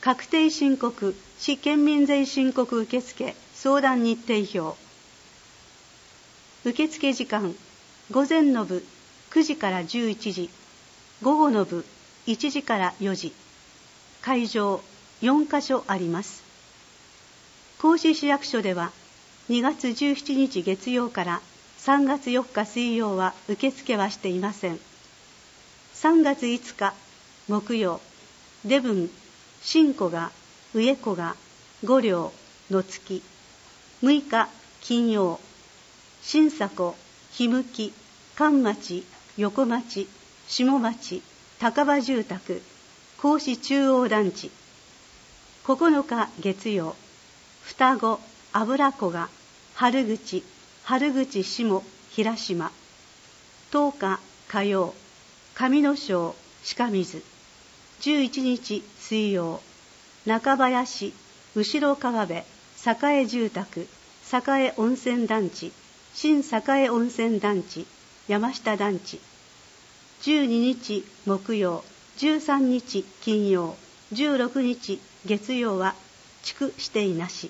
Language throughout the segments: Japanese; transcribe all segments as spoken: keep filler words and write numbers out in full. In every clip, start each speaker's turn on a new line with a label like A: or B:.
A: 確定申告、市県民税申告受付相談日程表。受付時間、午前の部くじからじゅういちじ、午後の部いちじからよじ。会場よんかしょあります。甲子市役所ではにがつじゅうしちにち月曜からさんがつよっか水曜は受付はしていません。さんがついつか木曜、礼文、新古賀、上古賀、五両、の月。むいか金曜、新迫、日向、関町、横町、下町、高場住宅、甲子中央団地。ここのか月曜、双子、油子が、春口、春口下、平島。とおか火曜、上野省、鹿水。じゅういちにち水曜、中林、後ろ川辺、栄住宅、栄温泉団地、新栄温泉団地、山下団地。じゅうににち木曜、じゅうさんにち金曜、じゅうろくにち月曜は地区指定なし。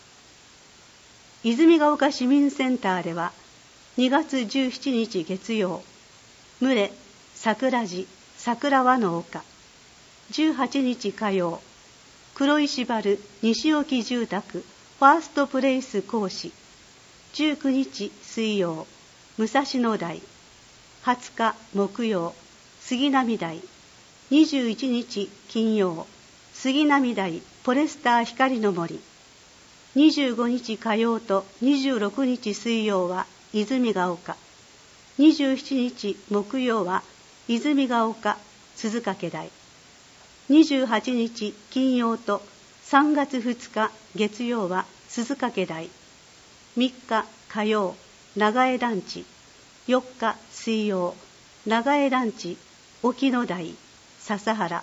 A: 泉ヶ丘市民センターではにがつじゅうしちにち月曜、牟礼桜寺桜和の丘。じゅうはちにち火曜、黒石原西沖住宅ファーストプレイス講師。じゅうくにち水曜、武蔵野台。はつか木曜、杉並台。にじゅういちにち金曜、杉並台フォレスター光の森。にじゅうごにち火曜とにじゅうろくにち水曜は泉ヶ丘。にじゅうしちにち木曜は泉ヶ丘鈴掛台。にじゅうはちにち金曜とさんがつふつか月曜は鈴掛台。みっか火曜、長江団地。よっか水曜、長江団地沖野台笹原。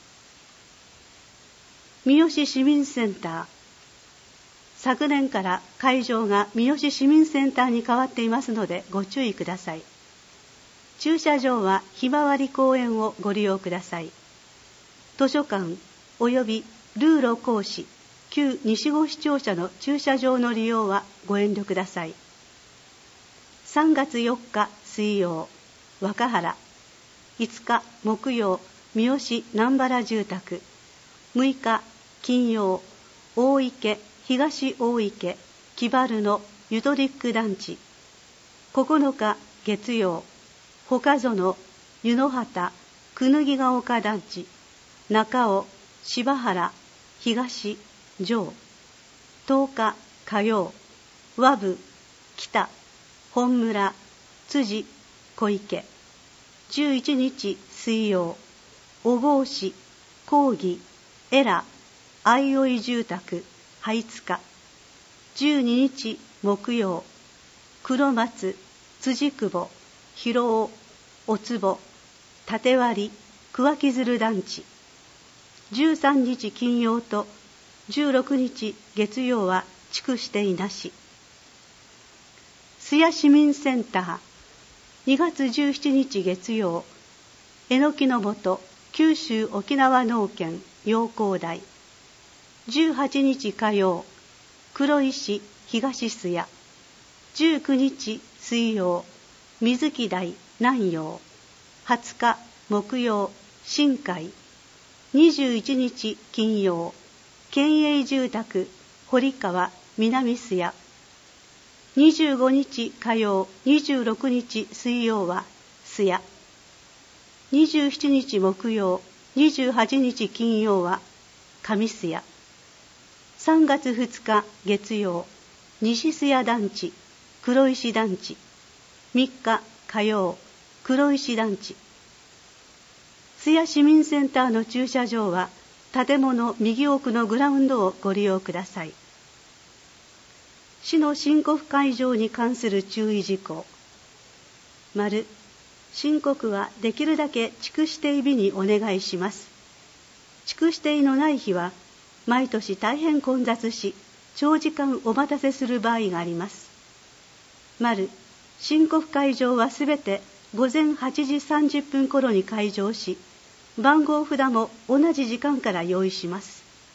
A: 三好市民センター。昨年から会場が三好市民センターに変わっていますのでご注意ください。駐車場はひまわり公園をご利用ください。図書館およびルーロ講師、旧西郷市庁舎の駐車場の利用はご遠慮ください。さんがつよっか水曜、若原。いつか木曜、三好南原住宅。むいか金曜、大池東大池木原のユトリック団地。ここのか月曜、他園湯の畑椚ヶ丘団地。中尾柴原東上。とおか火曜、和部北本村辻小池。じゅういちにち水曜、小郷市講義エラ相生住宅灰塚。じゅうににち木曜、黒松辻久保広尾お坪縦割桑木鶴団地。じゅうさんにち金曜とじゅうろくにち月曜は地区指定なし。須谷市民センター。にがつじゅうしちにち月曜、えのきの本九州沖縄農研陽光台。じゅうはちにち火曜、黒石東須谷。じゅうくにち水曜、水木台南陽。はつか木曜、新海。にじゅういちにち金曜、県営住宅堀川南須谷。にじゅうごにち火曜、にじゅうろくにち水曜は須谷。にじゅうしちにち木曜、にじゅうはちにち金曜は上須谷。さんがつふつか月曜、西須谷団地黒石団地。みっか火曜、黒石団地。須谷市民センターの駐車場は建物右奥のグラウンドをご利用ください。市の申告会場に関する注意事項。丸、申告はできるだけ地区指定日にお願いします。地区指定のない日は毎年大変混雑し、長時間お待たせする場合があります。丸、申告会場はすべてごぜんはちじさんじゅっぷん頃に開場し、番号札も同じ時間から用意します。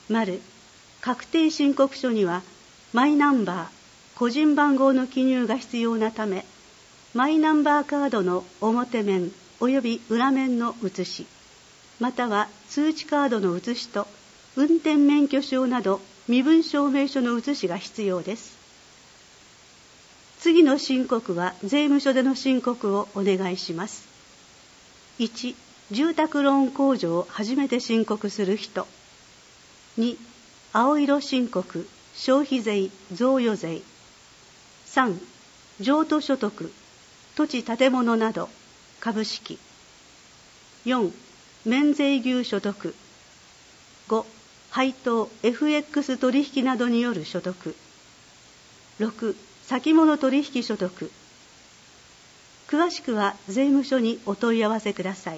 A: 丸、確定申告書にはマイナンバー、個人番号の記入が必要なため、マイナンバーカードの表面及び裏面の写し、または通知カードの写しと運転免許証など身分証明書の写しが必要です。次の申告は税務署での申告をお願いします。いち、住宅ローン控除を初めて申告する人。に、青色申告、消費税、贈与税。さん、譲渡所得、土地建物など、株式。よん、免税牛所得。ご、配当 エフエックス 取引などによる所得。ろく、先物取引所得。詳しくは税務署にお問い合わせください。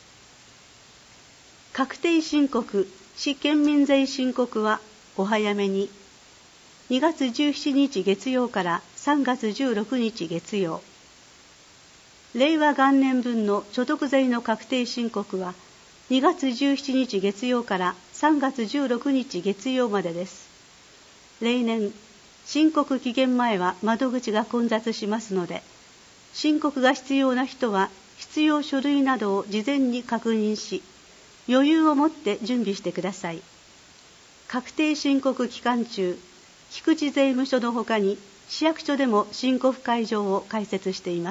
A: 確定申告、市県民税申告はお早めに。にがつじゅうしちにち月曜からさんがつじゅうろくにち月曜。令和元年分の所得税の確定申告はにがつじゅうしちにち月曜からさんがつじゅうろくにち月曜までです。例年、申告期限前は窓口が混雑しますので、申告が必要な人は必要書類などを事前に確認し、余裕を持って準備してください。確定申告期間中、菊池税務署のほかに市役所でも申告会場を開設しています。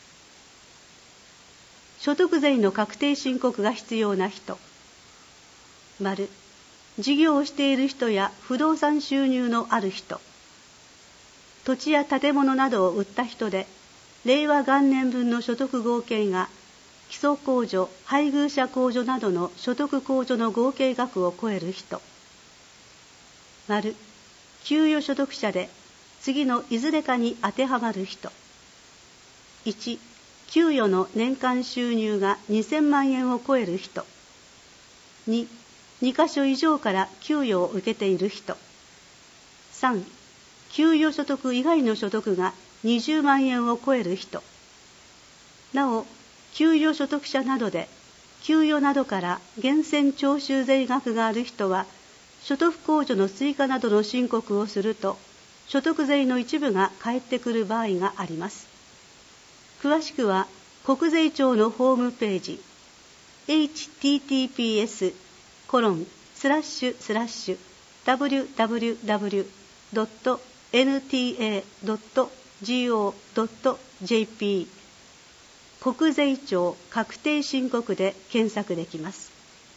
A: 所得税の確定申告が必要な人。丸、事業をしている人や不動産収入のある人。土地や建物などを売った人で、令和元年分の所得合計が基礎控除、配偶者控除などの所得控除の合計額を超える人。丸、給与所得者で次のいずれかに当てはまる人。いち、給与の年間収入がにせんまんえんを超える人。に、にかしょ以上から給与を受けている人。さん、給与所得以外の所得がにじゅうまんえんを超える人。なお、給与所得者などで、給与などから源泉徴収税額がある人は、所得控除の追加などの申告をすると、所得税の一部が返ってくる場合があります。詳しくは、国税庁のホームページ、エイチティーティーピーエスコロンスラッシュスラッシュダブリュダブリュダブリュドットエヌティーエードットジーオードットジェーピー 国税庁確定申告で検索できます。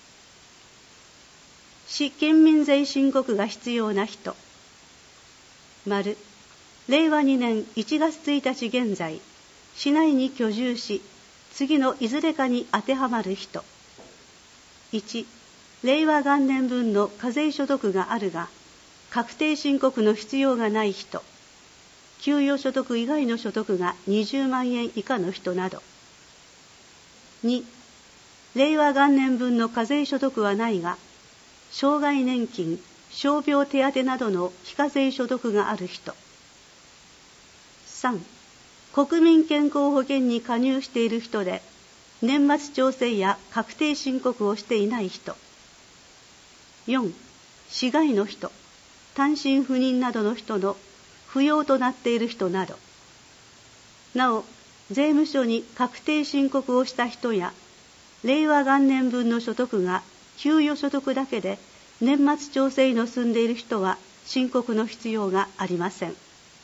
A: 市県民税申告が必要な人。丸、令和にねんいちがつついたち現在、市内に居住し、次のいずれかに当てはまる人。いち、令和元年分の課税所得があるが、確定申告の必要がない人。給与所得以外の所得がにじゅうまんえん以下の人など。に、令和元年分の課税所得はないが、障害年金、傷病手当などの非課税所得がある人。さん、国民健康保険に加入している人で、年末調整や確定申告をしていない人。よん、市外の人、単身赴任などの人の扶養となっている人など。なお、税務署に確定申告をした人や、令和元年分の所得が給与所得だけで年末調整の済んでいる人は申告の必要がありません。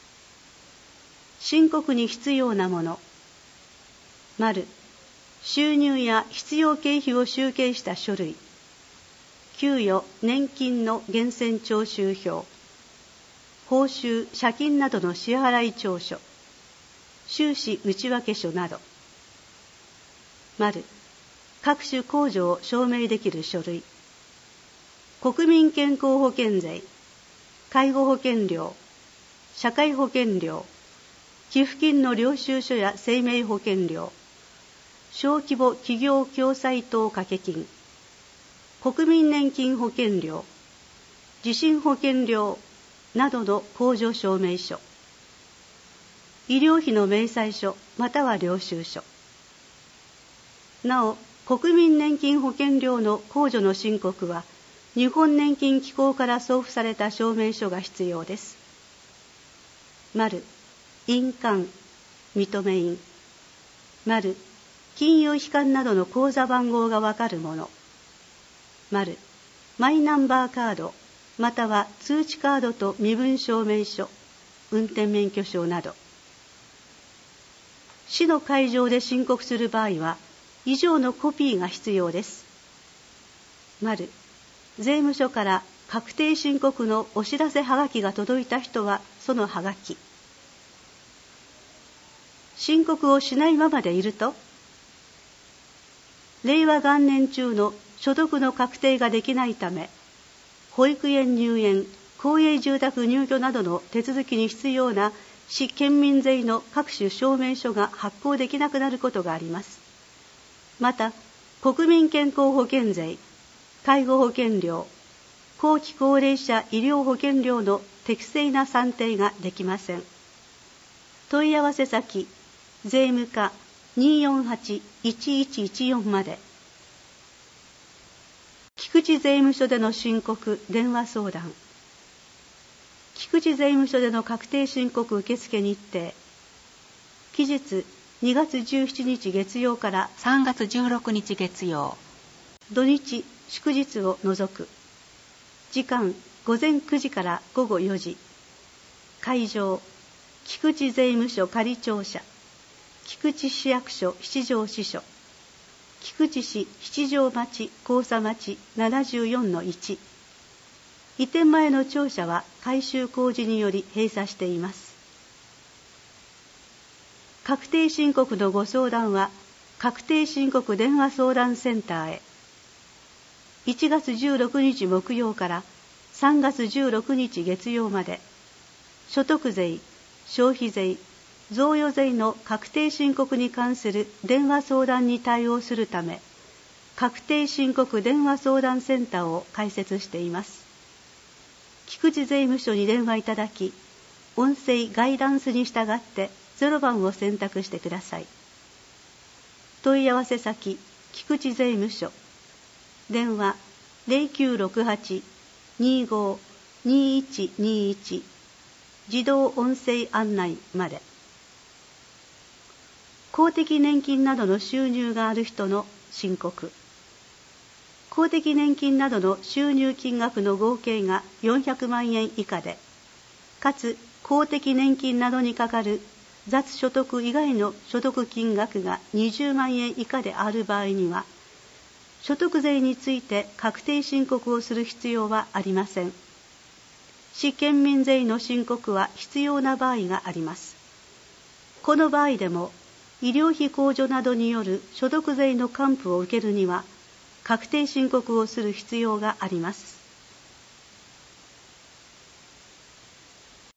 A: 申告に必要なもの。丸、収入や必要経費を集計した書類。給与、年金の源泉徴収票。報酬、借金などの支払い調書。収支内訳書など。丸、各種控除を証明できる書類。国民健康保険税、介護保険料、社会保険料、寄付金の領収書や生命保険料、小規模企業共済等掛金、国民年金保険料、地震保険料などの控除証明書、医療費の明細書または領収書。なお、国民年金保険料の控除の申告は、 日本年金機構から送付された証明書が必要です。丸、印鑑、認め印。丸、金融機関などの口座番号がわかるもの。丸、マイナンバーカード、または通知カードと身分証明書、運転免許証など。市の会場で申告する場合は、以上のコピーが必要です。丸、税務署から確定申告のお知らせはがきが届いた人はそのはがき。申告をしないままでいると、令和元年中の所得の確定ができないため、保育園入園、公営住宅入居などの手続きに必要な市県民税の各種証明書が発行できなくなることがあります。また、国民健康保険税、介護保険料、後期高齢者医療保険料の適正な算定ができません。問い合わせ先、税務課 にーよんはち いちいちいちよん まで。菊池税務署での申告電話相談。菊池税務署での確定申告受付日程。期日にがつじゅうしちにち月曜から
B: さんがつじゅうろくにち月曜。
A: 土日祝日を除く。時間ごぜんくじからごごよじ。会場菊池税務署仮庁舎、菊池市役所七条支所、菊池市七条町交差町 ななじゅうよんのいち。移転前の庁舎は改修工事により閉鎖しています。確定申告のご相談は確定申告電話相談センターへ。いちがつじゅうろくにち木曜からさんがつじゅうろくにち月曜まで、所得税、消費税、贈与税の確定申告に関する電話相談に対応するため、確定申告電話相談センターを開設しています。菊池税務署に電話いただき、音声ガイダンスに従ってゼロばんを選択してください。問い合わせ先、菊池税務署。電話 ゼロきゅうろくはち にーごー にーいちにーいち 自動音声案内まで。公的年金などの収入がある人の申告。公的年金などの収入金額の合計がよんひゃくまんえん以下で、かつ公的年金などにかかる雑所得以外の所得金額がにじゅうまんえん以下である場合には、所得税について確定申告をする必要はありません。市県民税の申告は必要な場合があります。この場合でも、医療費控除などによる所得税の還付を受けるには、確定申告をする必要があります。